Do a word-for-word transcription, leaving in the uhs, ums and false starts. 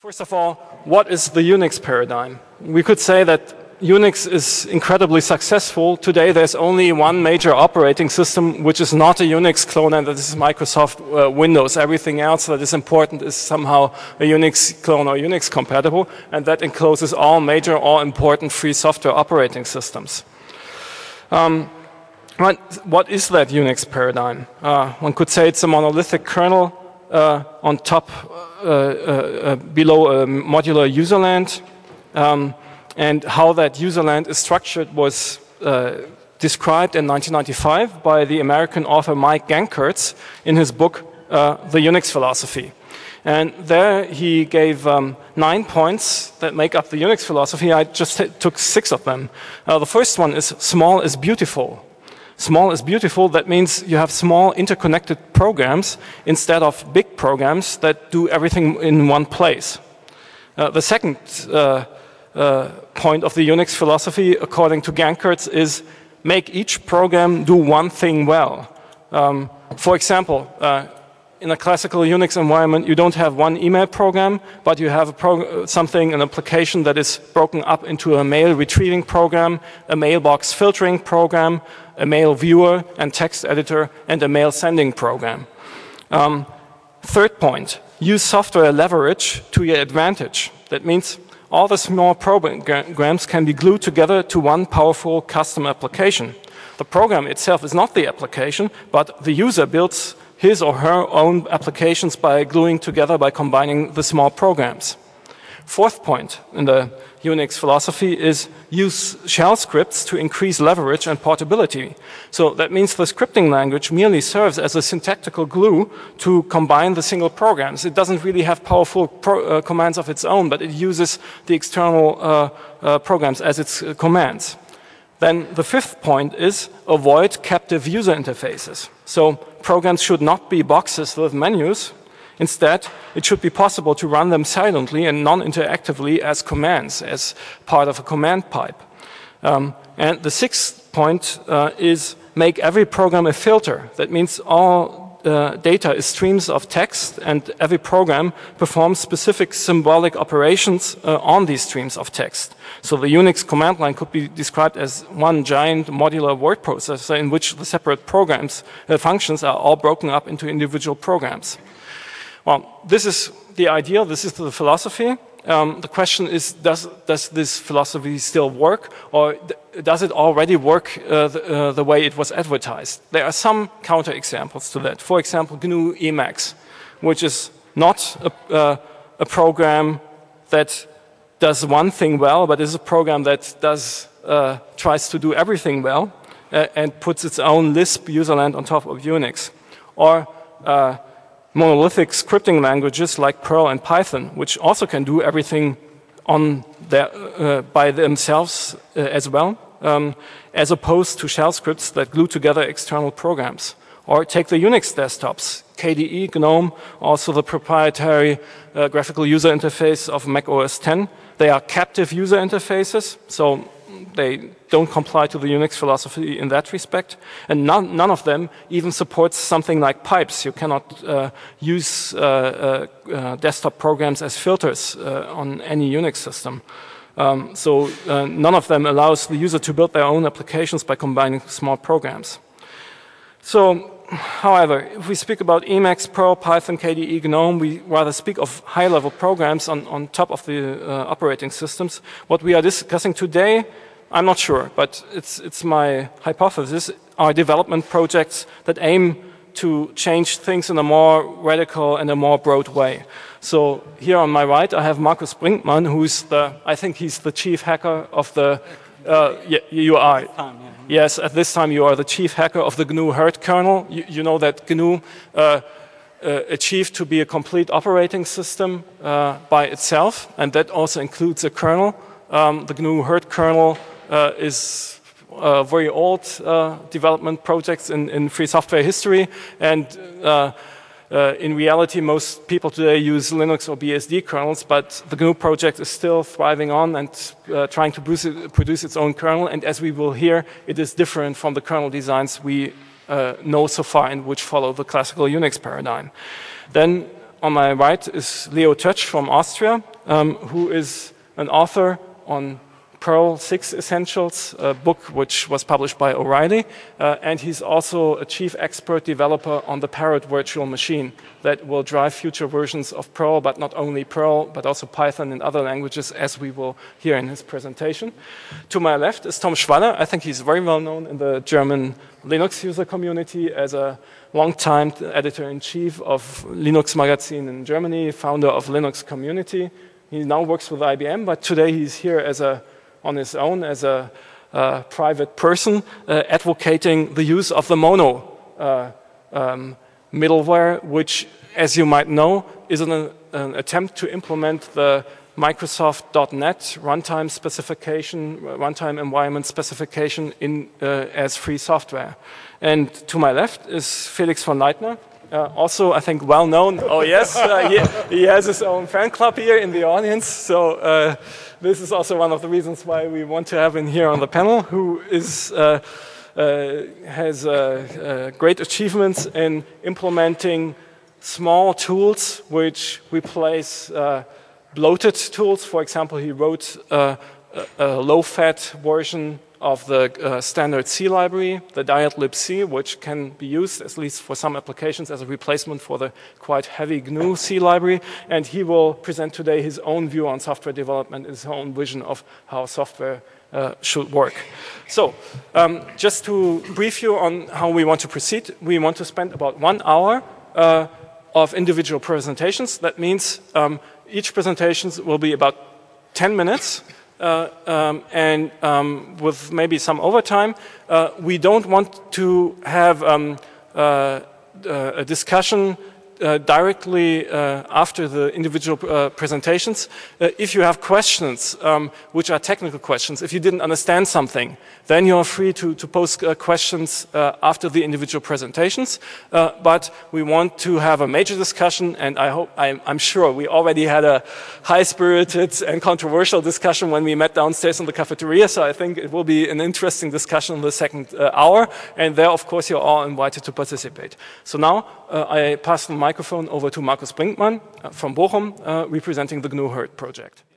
First of all, what is the Unix paradigm? We could say that Unix is incredibly successful. Today there's only one major operating system which is not a Unix clone, and that is Microsoft uh, Windows. Everything else that is important is somehow a Unix clone or Unix compatible, and that encloses all major or important free software operating systems. Um, what, what is that Unix paradigm? Uh, one could say it's a monolithic kernel uh, on top Uh, uh, uh, below a modular userland, um, and how that userland is structured was uh, described in nineteen ninety-five by the American author Mike Gankertz in his book uh, The Unix Philosophy. And there he gave um, nine points that make up the Unix philosophy. I just took six of them. Uh, the first one is small is beautiful. Small is beautiful, that means you have small interconnected programs instead of big programs that do everything in one place. Uh, the second uh, uh, point of the Unix philosophy, according to Gankertz, is make each program do one thing well. Um, for example, uh, in a classical Unix environment, you don't have one email program, but you have a prog something, an application that is broken up into a mail retrieving program, a mailbox filtering program, a mail viewer and text editor, and a mail sending program. Um, third point, use software leverage to your advantage. That means all the small programs can be glued together to one powerful custom application. The program itself is not the application, but the user builds his or her own applications by gluing together, by combining the small programs. Fourth point in the Unix philosophy is use shell scripts to increase leverage and portability. So that means the scripting language merely serves as a syntactical glue to combine the single programs. It doesn't really have powerful pro uh, commands of its own, but it uses the external uh, uh, programs as its uh, commands. Then the fifth point is avoid captive user interfaces. So programs should not be boxes with menus. Instead, it should be possible to run them silently and non-interactively as commands, as part of a command pipe. Um, and the sixth point uh, is make every program a filter. That means all uh, data is streams of text, and every program performs specific symbolic operations uh, on these streams of text. So the Unix command line could be described as one giant modular word processor in which the separate programs, uh, functions are all broken up into individual programs. Well, this is the idea, this is the philosophy. Um, the question is, does, does this philosophy still work, or does it already work uh, the, uh, the way it was advertised? There are some counterexamples to that. For example, G N U Emacs, which is not a, uh, a program that does one thing well, but is a program that does, uh, tries to do everything well uh, and puts its own Lisp userland on top of Unix. Or uh, monolithic scripting languages like Perl and Python, which also can do everything on their, uh, by themselves uh, as well, um, as opposed to shell scripts that glue together external programs. Or take the Unix desktops, K D E, GNOME, also the proprietary uh, graphical user interface of Mac O S ten. They are captive user interfaces, so they don't comply to the Unix philosophy in that respect. And none, none of them even supports something like pipes. You cannot uh, use uh, uh, uh, desktop programs as filters uh, on any Unix system. Um, so uh, none of them allows the user to build their own applications by combining small programs. So, however, if we speak about Emacs, Perl, Python, K D E, GNOME, we rather speak of high-level programs on, on top of the uh, operating systems. What we are discussing today, I'm not sure, but it's, it's my hypothesis, are development projects that aim to change things in a more radical and a more broad way. So here on my right, I have Markus Brinkmann, who's the, I think he's the chief hacker of the, uh, yeah, you are. Yes, at this time you are the chief hacker of the G N U Hurt kernel. You, you know that G N U uh, uh, achieved to be a complete operating system uh, by itself, and that also includes a kernel. Um, the G N U Hurt kernel uh, is a very old uh, development project in, in free software history, and uh, Uh, in reality, most people today use Linux or B S D kernels, but the G N U project is still thriving on and uh, trying to produce, it, produce its own kernel. And as we will hear, it is different from the kernel designs we uh, know so far and which follow the classical Unix paradigm. Then on my right is Leo Tötsch from Austria. um, who is an author on Perl six Essentials, a book which was published by O'Reilly, uh, and he's also a chief expert developer on the Parrot virtual machine that will drive future versions of Perl, but not only Perl, but also Python and other languages, as we will hear in his presentation. To my left is Tom Schwaller. I think he's very well known in the German Linux user community as a long-time editor-in-chief of Linux Magazine in Germany, founder of Linux Community. He now works with I B M, but today he's here as a on his own as a uh, private person, uh, advocating the use of the Mono uh, um, middleware, which, as you might know, is an, an attempt to implement the Microsoft dot net runtime specification, runtime environment specification in, uh, as free software. And to my left is Felix von Leitner. Uh, also, I think, well known. Oh, yes, uh, he, he has his own fan club here in the audience. So uh, this is also one of the reasons why we want to have him here on the panel, who is, uh, uh, has uh, uh, great achievements in implementing small tools which replace uh, bloated tools. For example, he wrote uh, a, a low-fat version of the uh, standard C library, the diet libc, which can be used, at least for some applications, as a replacement for the quite heavy G N U C library. And he will present today his own view on software development, his own vision of how software uh, should work. So, um, just to brief you on how we want to proceed, we want to spend about one hour uh, of individual presentations. That means um, each presentation will be about ten minutes. Uh, um, and um, with maybe some overtime. Uh, we don't want to have um, uh, uh, a discussion uh, directly uh, after the individual uh, presentations. Uh, if you have questions, um, which are technical questions, if you didn't understand something, then you're free to, to post uh, questions uh, after the individual presentations. Uh, but we want to have a major discussion, and I hope, I'm, I'm sure we already had a high-spirited and controversial discussion when we met downstairs in the cafeteria, so I think it will be an interesting discussion in the second uh, hour, and there, of course, you're all invited to participate. So now, uh, I pass the microphone over to Markus Brinkmann uh, from Bochum, uh, representing the G N U Herd project.